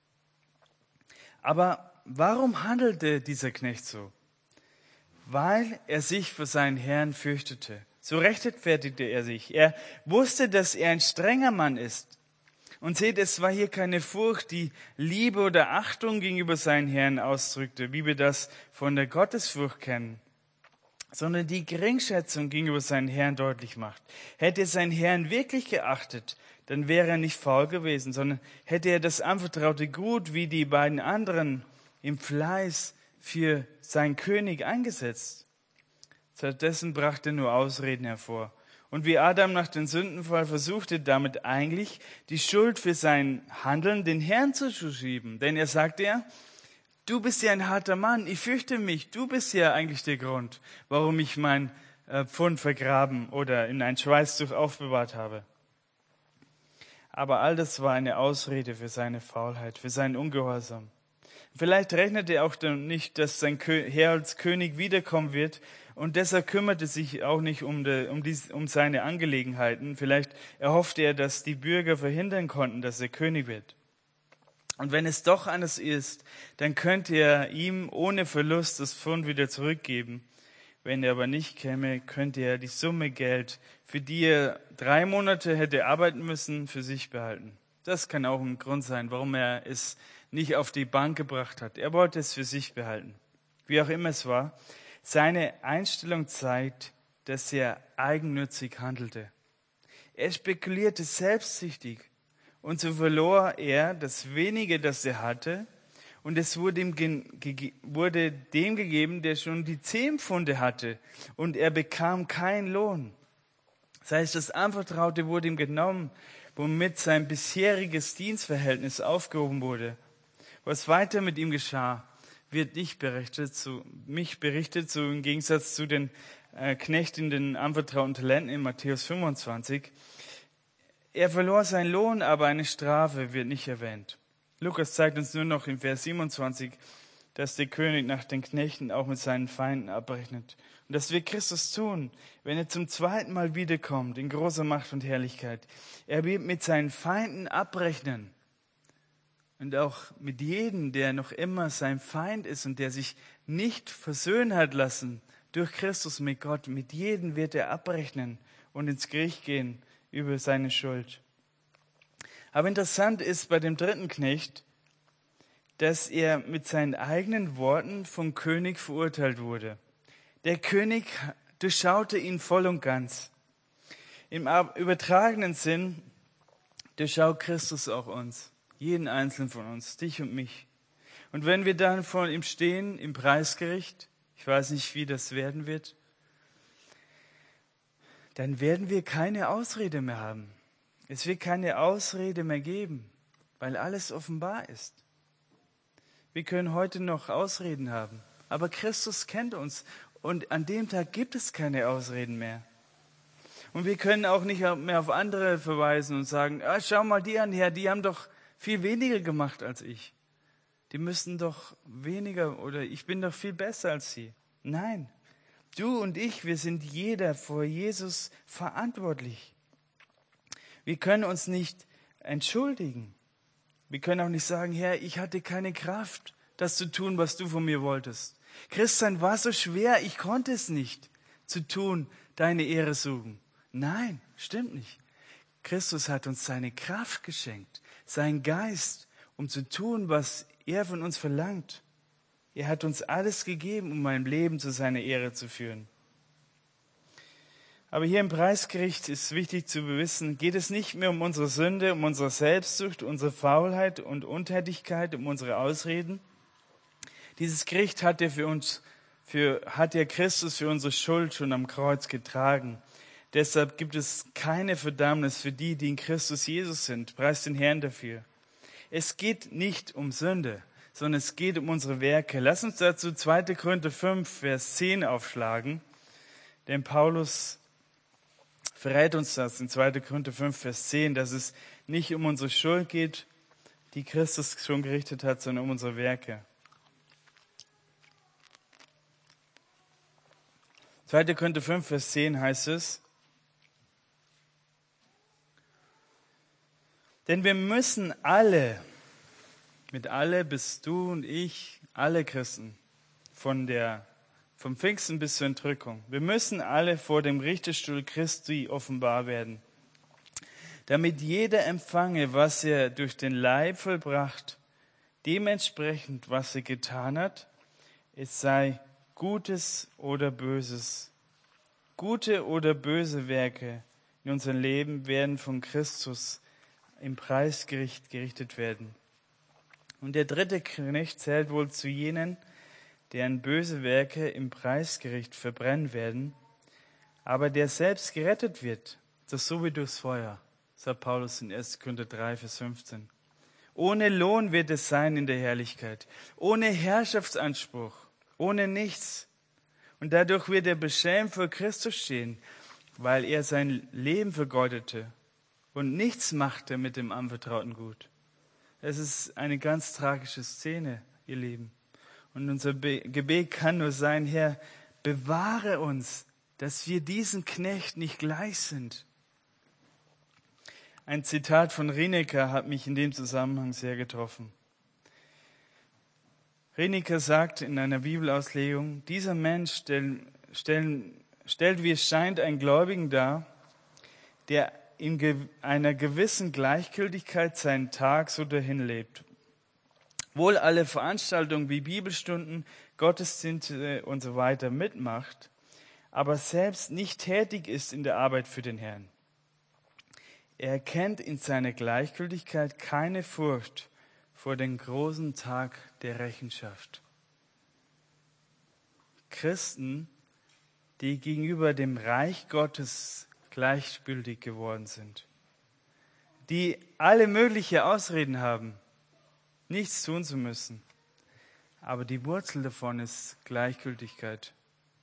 Aber warum handelte dieser Knecht so? Weil er sich vor seinen Herrn fürchtete. So rechtfertigte er sich. Er wusste, dass er ein strenger Mann ist. Und seht, es war hier keine Furcht, die Liebe oder Achtung gegenüber seinen Herrn ausdrückte, wie wir das von der Gottesfurcht kennen, sondern die Geringschätzung gegenüber seinen Herrn deutlich macht. Hätte er seinen Herrn wirklich geachtet, dann wäre er nicht faul gewesen, sondern hätte er das anvertraute Gut wie die beiden anderen im Fleiß für seinen König eingesetzt. Stattdessen brachte er nur Ausreden hervor. Und wie Adam nach dem Sündenfall versuchte, damit eigentlich die Schuld für sein Handeln den Herrn zu schieben. Denn er sagte ja, du bist ja ein harter Mann, ich fürchte mich, du bist ja eigentlich der Grund, warum ich mein äh, Pfund vergraben oder in ein Schweißtuch aufbewahrt habe. Aber all das war eine Ausrede für seine Faulheit, für seinen Ungehorsam. Vielleicht rechnete er auch nicht, dass sein Herr als König wiederkommen wird und deshalb kümmerte sich auch nicht um, die, um, die, um seine Angelegenheiten. Vielleicht erhoffte er, dass die Bürger verhindern konnten, dass er König wird. Und wenn es doch anders ist, dann könnte er ihm ohne Verlust das Pfund wieder zurückgeben. Wenn er aber nicht käme, könnte er die Summe Geld, für die er drei Monate hätte arbeiten müssen, für sich behalten. Das kann auch ein Grund sein, warum er es nicht auf die Bank gebracht hat. Er wollte es für sich behalten. Wie auch immer es war, seine Einstellung zeigt, dass er eigennützig handelte. Er spekulierte selbstsüchtig und so verlor er das Wenige, das er hatte, und es wurde ihm, ge- wurde dem gegeben, der schon die zehn Pfunde hatte, und er bekam keinen Lohn. Das heißt, das Anvertraute wurde ihm genommen, womit sein bisheriges Dienstverhältnis aufgehoben wurde. Was weiter mit ihm geschah, wird nicht berichtet, zu, mich berichtet, so im Gegensatz zu den äh, Knechten, den anvertrauten Talenten in Matthäus fünfundzwanzig. Er verlor seinen Lohn, aber eine Strafe wird nicht erwähnt. Lukas zeigt uns nur noch in Vers siebenundzwanzig, dass der König nach den Knechten auch mit seinen Feinden abrechnet. Und das wird Christus tun, wenn er zum zweiten Mal wiederkommt, in großer Macht und Herrlichkeit. Er wird mit seinen Feinden abrechnen. Und auch mit jedem, der noch immer sein Feind ist und der sich nicht versöhnen hat lassen durch Christus mit Gott, mit jedem wird er abrechnen und ins Gericht gehen über seine Schuld. Aber interessant ist bei dem dritten Knecht, dass er mit seinen eigenen Worten vom König verurteilt wurde. Der König durchschaute ihn voll und ganz. Im übertragenen Sinn durchschaut Christus auch uns, jeden einzelnen von uns, dich und mich. Und wenn wir dann vor ihm stehen im Preisgericht, ich weiß nicht, wie das werden wird, dann werden wir keine Ausrede mehr haben. Es wird keine Ausrede mehr geben, weil alles offenbar ist. Wir können heute noch Ausreden haben, aber Christus kennt uns und an dem Tag gibt es keine Ausreden mehr. Und wir können auch nicht mehr auf andere verweisen und sagen, ah, schau mal die an, Herr, die haben doch viel weniger gemacht als ich. Die müssen doch weniger oder ich bin doch viel besser als sie. Nein, du und ich, wir sind jeder vor Jesus verantwortlich. Wir können uns nicht entschuldigen. Wir können auch nicht sagen, Herr, ich hatte keine Kraft, das zu tun, was du von mir wolltest. Christsein war so schwer, ich konnte es nicht zu tun, deine Ehre suchen. Nein, stimmt nicht. Christus hat uns seine Kraft geschenkt, seinen Geist, um zu tun, was er von uns verlangt. Er hat uns alles gegeben, um ein Leben zu seiner Ehre zu führen. Aber hier im Preisgericht ist wichtig zu wissen, geht es nicht mehr um unsere Sünde, um unsere Selbstsucht, unsere Faulheit und Untätigkeit, um unsere Ausreden. Dieses Gericht hat er für uns, für, hat ja Christus für unsere Schuld schon am Kreuz getragen. Deshalb gibt es keine Verdammnis für die, die in Christus Jesus sind. Preis den Herrn dafür. Es geht nicht um Sünde, sondern es geht um unsere Werke. Lass uns dazu zweiter Korinther fünf, Vers zehn aufschlagen. Denn Paulus verrät uns das in zweiter Korinther fünf, Vers zehn, dass es nicht um unsere Schuld geht, die Christus schon gerichtet hat, sondern um unsere Werke. zweiter Korinther fünf, Vers zehn heißt es, denn wir müssen alle, mit alle bist du und ich, alle Christen, von der, vom Pfingsten bis zur Entrückung, wir müssen alle vor dem Richterstuhl Christi offenbar werden, damit jeder empfange, was er durch den Leib vollbracht, dementsprechend, was er getan hat, es sei Gutes oder Böses. Gute oder böse Werke in unserem Leben werden von Christus im Preisgericht gerichtet werden. Und der dritte Knecht zählt wohl zu jenen, deren böse Werke im Preisgericht verbrennen werden, aber der selbst gerettet wird, das so wie durchs Feuer, sagt Paulus in erster Korinther drei, Vers fünfzehn. Ohne Lohn wird es sein in der Herrlichkeit, ohne Herrschaftsanspruch, ohne nichts. Und dadurch wird er beschämt vor Christus stehen, weil er sein Leben vergeudete und nichts machte mit dem anvertrauten Gut. Es ist eine ganz tragische Szene, ihr Lieben. Und unser Be- Gebet kann nur sein, Herr, bewahre uns, dass wir diesen Knecht nicht gleich sind. Ein Zitat von Rineker hat mich in dem Zusammenhang sehr getroffen. Rineker sagt in einer Bibelauslegung, dieser Mensch stell, stell, stellt, wie es scheint, einen Gläubigen dar, der in ge- einer gewissen Gleichgültigkeit seinen Tag so dahin lebt. Wohl alle Veranstaltungen wie Bibelstunden, Gottesdienste und so weiter mitmacht, aber selbst nicht tätig ist in der Arbeit für den Herrn. Er erkennt in seiner Gleichgültigkeit keine Furcht vor dem großen Tag der Rechenschaft. Christen, die gegenüber dem Reich Gottes gleichgültig geworden sind, die alle möglichen Ausreden haben, nichts tun zu müssen, aber die Wurzel davon ist Gleichgültigkeit.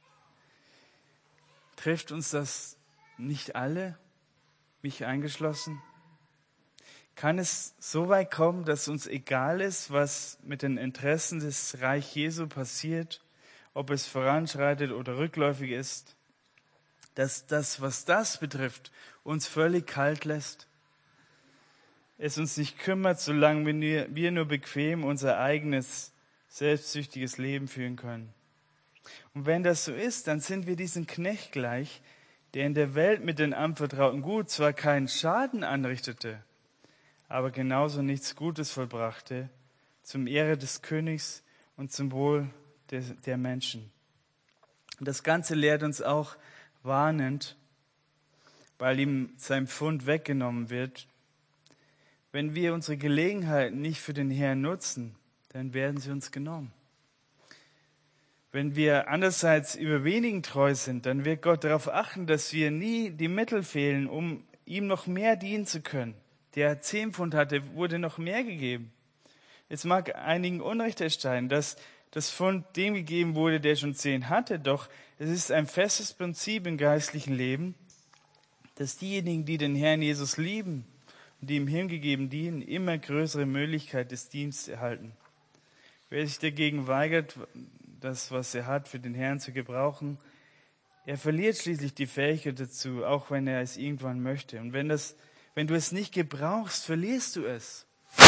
Trifft uns das nicht alle, mich eingeschlossen? Kann es so weit kommen, dass uns egal ist, was mit den Interessen des Reich Jesu passiert, ob es voranschreitet oder rückläufig ist, dass das, was das betrifft, uns völlig kalt lässt? Es uns nicht kümmert, solange wir, wir nur bequem unser eigenes, selbstsüchtiges Leben führen können. Und wenn das so ist, dann sind wir diesem Knecht gleich, der in der Welt mit dem anvertrauten Gut zwar keinen Schaden anrichtete, aber genauso nichts Gutes vollbrachte, zum Ehre des Königs und zum Wohl der, der Menschen. Und das Ganze lehrt uns auch warnend, weil ihm sein Pfund weggenommen wird. Wenn wir unsere Gelegenheiten nicht für den Herrn nutzen, dann werden sie uns genommen. Wenn wir andererseits über wenigen treu sind, dann wird Gott darauf achten, dass wir nie die Mittel fehlen, um ihm noch mehr dienen zu können. Der zehn Pfund hatte, wurde noch mehr gegeben. Es mag einigen Unrecht erscheinen, dass das Pfund dem gegeben wurde, der schon zehn hatte, doch es ist ein festes Prinzip im geistlichen Leben, dass diejenigen, die den Herrn Jesus lieben und die ihm hingegeben dienen, immer größere Möglichkeit des Dienstes erhalten. Wer sich dagegen weigert, das, was er hat, für den Herrn zu gebrauchen, er verliert schließlich die Fähigkeit dazu, auch wenn er es irgendwann möchte. Und wenn, das, wenn du es nicht gebrauchst, verlierst du es.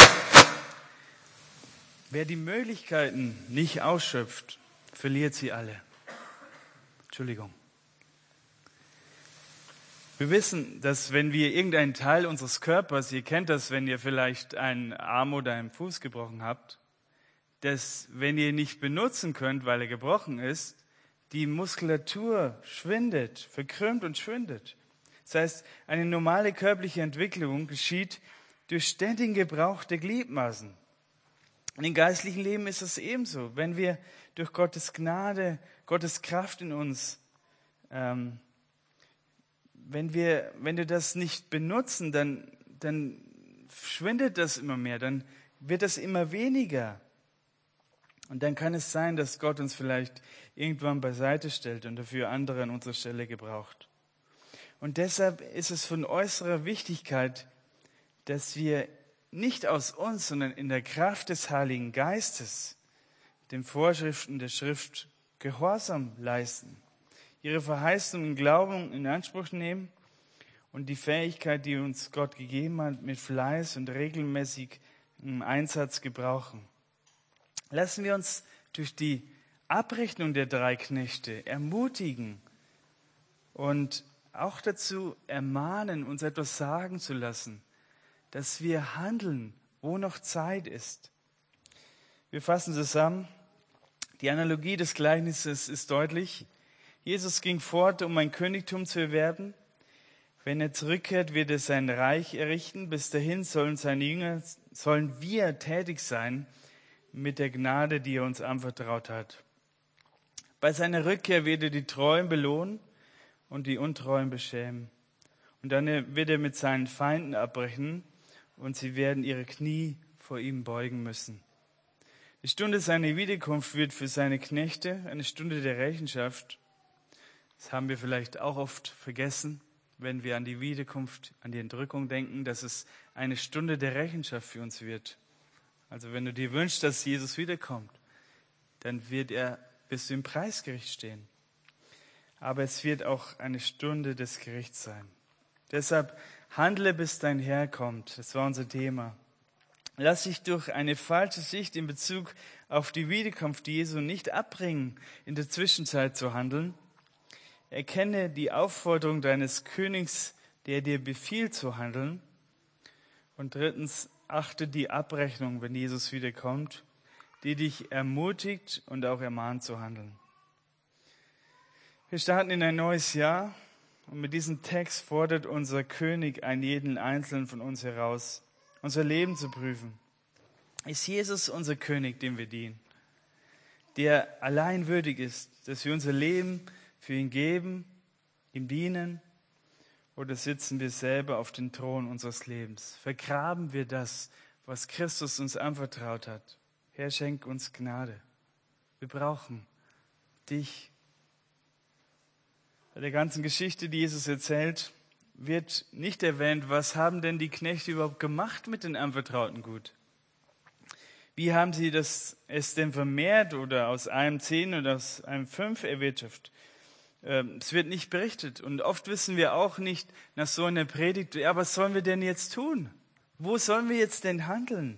Wer die Möglichkeiten nicht ausschöpft, verliert sie alle. Entschuldigung. Wir wissen, dass wenn wir irgendeinen Teil unseres Körpers, ihr kennt das, wenn ihr vielleicht einen Arm oder einen Fuß gebrochen habt, dass wenn ihr ihn nicht benutzen könnt, weil er gebrochen ist, die Muskulatur schwindet, verkrümmt und schwindet. Das heißt, eine normale körperliche Entwicklung geschieht durch ständigen Gebrauch der Gliedmaßen. Und im geistlichen Leben ist es ebenso. Wenn wir durch Gottes Gnade, Gottes Kraft in uns, ähm, wenn wir, wenn wir das nicht benutzen, dann, dann schwindet das immer mehr, dann wird das immer weniger. Und dann kann es sein, dass Gott uns vielleicht irgendwann beiseite stellt und dafür andere an unserer Stelle gebraucht. Und deshalb ist es von äußerer Wichtigkeit, dass wir nicht aus uns, sondern in der Kraft des Heiligen Geistes den Vorschriften der Schrift Gehorsam leisten, ihre Verheißungen und Glauben in Anspruch nehmen und die Fähigkeit, die uns Gott gegeben hat, mit Fleiß und regelmäßig im Einsatz gebrauchen. Lassen wir uns durch die Abrechnung der drei Knechte ermutigen und auch dazu ermahnen, uns etwas sagen zu lassen, dass wir handeln, wo noch Zeit ist. Wir fassen zusammen. Die Analogie des Gleichnisses ist deutlich. Jesus ging fort, um ein Königtum zu erwerben. Wenn er zurückkehrt, wird er sein Reich errichten. Bis dahin sollen seine Jünger, sollen wir tätig sein mit der Gnade, die er uns anvertraut hat. Bei seiner Rückkehr wird er die Treuen belohnen und die Untreuen beschämen. Und dann wird er mit seinen Feinden abbrechen und sie werden ihre Knie vor ihm beugen müssen. Die Stunde seiner Wiederkunft wird für seine Knechte eine Stunde der Rechenschaft. Das haben wir vielleicht auch oft vergessen, wenn wir an die Wiederkunft, an die Entrückung denken, dass es eine Stunde der Rechenschaft für uns wird. Also wenn du dir wünschst, dass Jesus wiederkommt, dann wird er bis zum Preisgericht stehen. Aber es wird auch eine Stunde des Gerichts sein. Deshalb handle, bis dein Herr kommt. Das war unser Thema. Lass dich durch eine falsche Sicht in Bezug auf die Wiederkunft Jesu nicht abbringen, in der Zwischenzeit zu handeln. Erkenne die Aufforderung deines Königs, der dir befiehlt zu handeln. Und drittens, achte die Abrechnung, wenn Jesus wiederkommt, die dich ermutigt und auch ermahnt zu handeln. Wir starten in ein neues Jahr und mit diesem Text fordert unser König einen jeden Einzelnen von uns heraus, unser Leben zu prüfen. Ist Jesus unser König, dem wir dienen, der allein würdig ist, dass wir unser Leben für ihn geben, ihm dienen, oder sitzen wir selber auf dem Thron unseres Lebens? Vergraben wir das, was Christus uns anvertraut hat? Herr, schenk uns Gnade. Wir brauchen dich. Bei der ganzen Geschichte, die Jesus erzählt, wird nicht erwähnt, was haben denn die Knechte überhaupt gemacht mit dem anvertrauten Gut? Wie haben sie das, es denn vermehrt oder aus einem zehn oder aus einem fünf erwirtschaftet? Es wird nicht berichtet. Und oft wissen wir auch nicht nach so einer Predigt, ja, was sollen wir denn jetzt tun? Wo sollen wir jetzt denn handeln?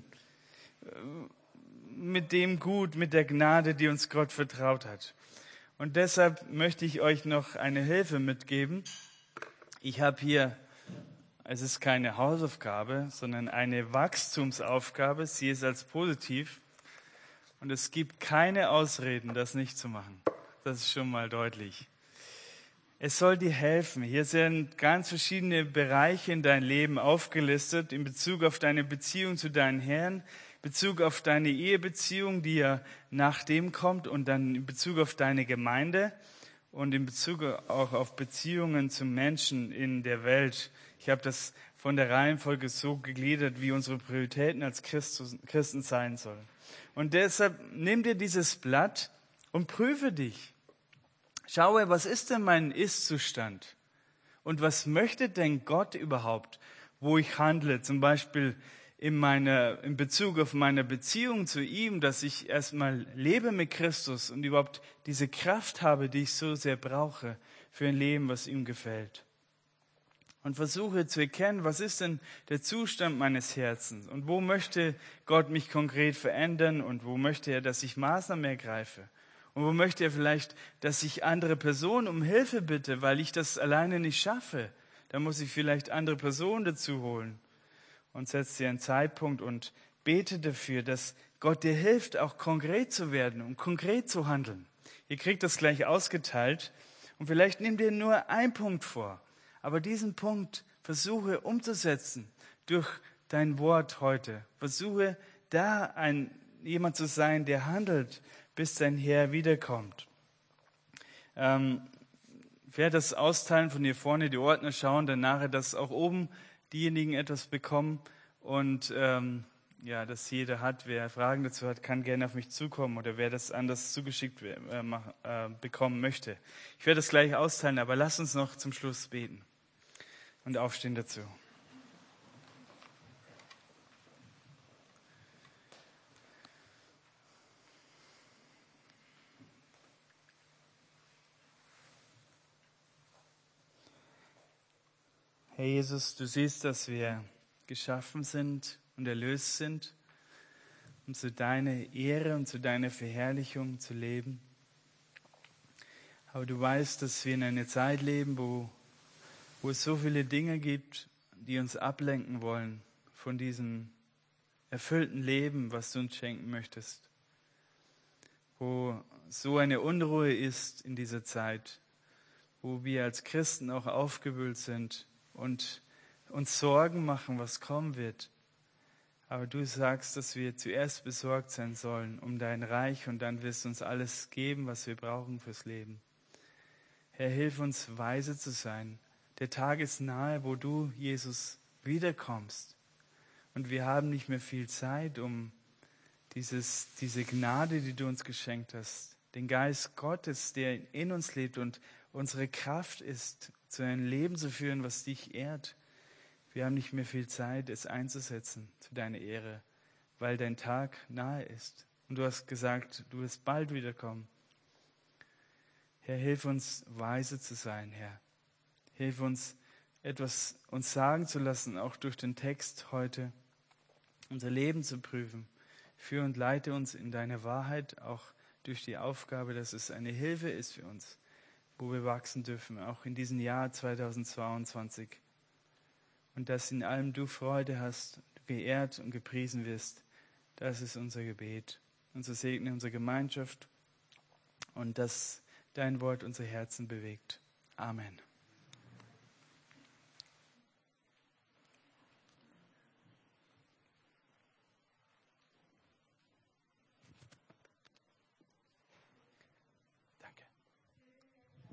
Mit dem Gut, mit der Gnade, die uns Gott vertraut hat. Und deshalb möchte ich euch noch eine Hilfe mitgeben. Ich habe hier, es ist keine Hausaufgabe, sondern eine Wachstumsaufgabe. Sie ist als positiv. Und es gibt keine Ausreden, das nicht zu machen. Das ist schon mal deutlich. Es soll dir helfen. Hier sind ganz verschiedene Bereiche in dein Leben aufgelistet in Bezug auf deine Beziehung zu deinen Herrn, in Bezug auf deine Ehebeziehung, die ja nach dem kommt, und dann in Bezug auf deine Gemeinde und in Bezug auch auf Beziehungen zu Menschen in der Welt. Ich habe das von der Reihenfolge so gegliedert, wie unsere Prioritäten als Christus, Christen sein sollen. Und deshalb nimm dir dieses Blatt und prüfe dich. Schaue, was ist denn mein Ist-Zustand? Und was möchte denn Gott überhaupt, wo ich handle? Zum Beispiel in, meiner, in Bezug auf meine Beziehung zu ihm, dass ich erstmal lebe mit Christus und überhaupt diese Kraft habe, die ich so sehr brauche für ein Leben, was ihm gefällt. Und versuche zu erkennen, was ist denn der Zustand meines Herzens? Und wo möchte Gott mich konkret verändern? Und wo möchte er, dass ich Maßnahmen ergreife? Und wo möchte er vielleicht, dass ich andere Personen um Hilfe bitte, weil ich das alleine nicht schaffe, dann muss ich vielleicht andere Personen dazu holen und setze dir einen Zeitpunkt und bete dafür, dass Gott dir hilft, auch konkret zu werden und konkret zu handeln. Ihr kriegt das gleich ausgeteilt und vielleicht nimm dir nur einen Punkt vor, aber diesen Punkt versuche umzusetzen durch dein Wort heute. Versuche da ein, jemand zu sein, der handelt, bis dein Herr wiederkommt. Ähm, ich werde das austeilen von hier vorne, die Ordner schauen, dann nachher, dass auch oben diejenigen etwas bekommen und ähm, ja, dass jeder hat, wer Fragen dazu hat, kann gerne auf mich zukommen oder wer das anders zugeschickt äh, mach, äh, bekommen möchte. Ich werde das gleich austeilen, aber lass uns noch zum Schluss beten und aufstehen dazu. Herr Jesus, du siehst, dass wir geschaffen sind und erlöst sind, um zu deiner Ehre und zu deiner Verherrlichung zu leben. Aber du weißt, dass wir in einer Zeit leben, wo, wo es so viele Dinge gibt, die uns ablenken wollen von diesem erfüllten Leben, was du uns schenken möchtest. Wo so eine Unruhe ist in dieser Zeit, wo wir als Christen auch aufgewühlt sind und uns Sorgen machen, was kommen wird. Aber du sagst, dass wir zuerst besorgt sein sollen um dein Reich und dann wirst du uns alles geben, was wir brauchen fürs Leben. Herr, hilf uns, weise zu sein. Der Tag ist nahe, wo du, Jesus, wiederkommst. Und wir haben nicht mehr viel Zeit, um dieses, diese Gnade, die du uns geschenkt hast, den Geist Gottes, der in uns lebt und unsere Kraft ist, zu einem Leben zu führen, was dich ehrt. Wir haben nicht mehr viel Zeit, es einzusetzen zu deiner Ehre, weil dein Tag nahe ist. Und du hast gesagt, du wirst bald wiederkommen. Herr, hilf uns, weise zu sein, Herr. Hilf uns, etwas uns sagen zu lassen, auch durch den Text heute, unser Leben zu prüfen. Führe und leite uns in deine Wahrheit, auch durch die Aufgabe, dass es eine Hilfe ist für uns, wo wir wachsen dürfen, auch in diesem Jahr zweitausendzweiundzwanzig. Und dass in allem du Freude hast, geehrt und gepriesen wirst. Das ist unser Gebet. Und so segne unsere Gemeinschaft und dass dein Wort unser Herzen bewegt. Amen.